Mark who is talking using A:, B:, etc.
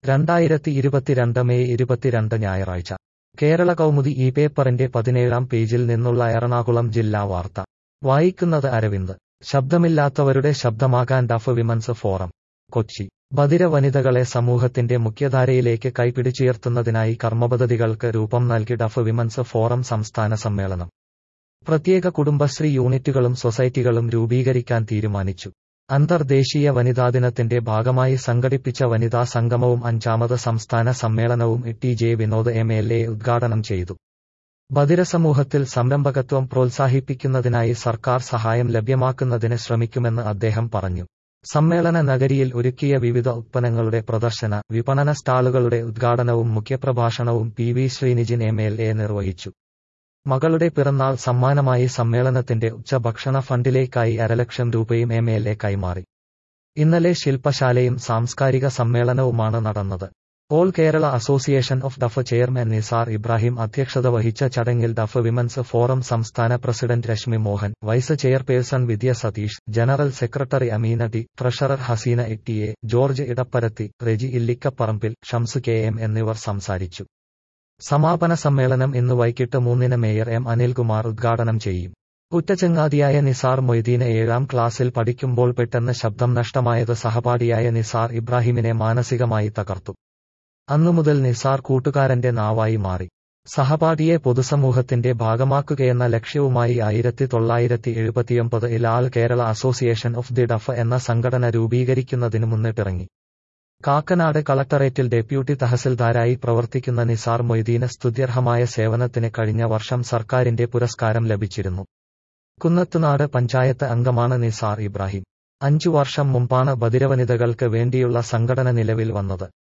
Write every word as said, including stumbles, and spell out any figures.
A: രണ്ടായിരത്തി ഇരുപത്തിരണ്ട് മെയ് ഇരുപത്തിരണ്ട് ഞായറാഴ്ച കേരള കൗമുദി ഈ പേപ്പറിന്റെ പതിനേഴാം പേജിൽ നിന്നുള്ള എറണാകുളം ജില്ലാ വാർത്ത വായിക്കുന്നത് അരവിന്ദ്. ശബ്ദമില്ലാത്തവരുടെ ശബ്ദമാകാൻ ഡഫ് വിമൻസ് ഫോറം കൊച്ചി. ബധിര വനിതകളെ സമൂഹത്തിന്റെ മുഖ്യധാരയിലേക്ക് കൈപിടിച്ചുയർത്തുന്നതിനായി കർമ്മപദ്ധതികൾക്ക് രൂപം നൽകി ഡഫ് വിമൻസ് ഫോറം സംസ്ഥാന സമ്മേളനം. പ്രത്യേക കുടുംബശ്രീ യൂണിറ്റുകളും സൊസൈറ്റികളും രൂപീകരിക്കാൻ തീരുമാനിച്ചു. അന്തർദേശീയ വനിതാദിനത്തിന്റെ ഭാഗമായി സംഘടിപ്പിച്ച വനിതാ സംഗമവും അഞ്ചാമത് സംസ്ഥാന സമ്മേളനവും T J Vinod M L A ഉദ്ഘാടനം ചെയ്തു. ബധിര സമൂഹത്തിൽ സംരംഭകത്വം പ്രോത്സാഹിപ്പിക്കുന്നതിനായി സർക്കാർ സഹായം ലഭ്യമാക്കുന്നതിന് ശ്രമിക്കുമെന്ന് അദ്ദേഹം പറഞ്ഞു. സമ്മേളന നഗരിയിൽ ഒരുക്കിയ വിവിധ ഉത്പന്നങ്ങളുടെ പ്രദർശന, വിപണന സ്റ്റാളുകളുടെ ഉദ്ഘാടനവും മുഖ്യപ്രഭാഷണവും P V Sreenijin M L A നിർവഹിച്ചു. മകളുടെ പിറന്നാൾ സമ്മാനമായി സമ്മേളനത്തിന്റെ ഉച്ചഭക്ഷണ ഫണ്ടിലേക്കായി അരലക്ഷം രൂപയും എം എൽ എ കൈമാറി. ഇന്നലെ ശില്പശാലയും സാംസ്കാരിക സമ്മേളനവുമാണ് നടന്നത്. All Kerala association of deaf chairman Nizar Ibrahim അധ്യക്ഷത വഹിച്ച ചടങ്ങിൽ ഡഫ് വിമൻസ് ഫോറം സംസ്ഥാന president Reshmi Mohan, vice chairperson Vidya Satheesh, general secretary Ameena T, treasurer Haseena T A, George Edapparathi, Reji Illikkaparambil, Shams K M എന്നിവർ സംസാരിച്ചു. സമാപന സമ്മേളനം ഇന്ന് വൈകിട്ട് മൂന്നിന് മേയർ എം അനിൽകുമാർ ഉദ്ഘാടനം ചെയ്യും. ഉറ്റചങ്ങാതിയായ നിസാർ മൊയ്തീന് ഏഴാം ക്ലാസ്സിൽ പഠിക്കുമ്പോൾ പെട്ടെന്ന് ശബ്ദം നഷ്ടമായത് സഹപാഠിയായ നിസാർ ഇബ്രാഹിമിനെ മാനസികമായി തകർത്തു. അന്നുമുതൽ നിസാർ കൂട്ടുകാരന്റെ നാവായി മാറി. സഹപാഠിയെ പൊതുസമൂഹത്തിന്റെ ഭാഗമാക്കുകയെന്ന ലക്ഷ്യവുമായി ആയിരത്തി തൊള്ളായിരത്തി എഴുപത്തിയൊമ്പത് ഇൽ all Kerala association of the deaf എന്ന സംഘടന രൂപീകരിക്കുന്നതിന് മുന്നിട്ടിറങ്ങി. കാക്കനാട് കളക്ടറേറ്റിൽ ഡെപ്യൂട്ടി തഹസിൽദാരായി പ്രവർത്തിക്കുന്ന നിസാർ മൊയ്തീന് സ്തുത്യർഹമായ സേവനത്തിന് കഴിഞ്ഞ വർഷം സർക്കാരിന്റെ പുരസ്കാരം ലഭിച്ചിരുന്നു. കുന്നത്തുനാട് പഞ്ചായത്ത് അംഗമാണ് നിസാർ ഇബ്രാഹിം. അഞ്ചു വർഷം മുമ്പാണ് ബധിരവനിതകൾക്ക് വേണ്ടിയുള്ള സംഘടന നിലവിൽ വന്നത്.